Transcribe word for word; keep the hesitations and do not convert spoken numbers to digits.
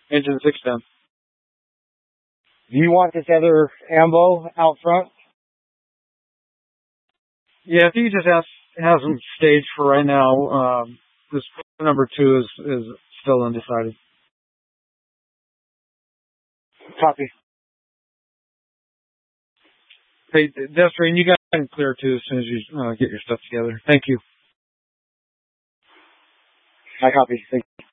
Engine six ten. Do you want this other ambo out front? Yeah, if you just have, have them staged for right now, um, this number two is, is still undecided. Copy. Hey, Desiree, you got it clear too as soon as you uh, get your stuff together. Thank you. I copy. Thank you.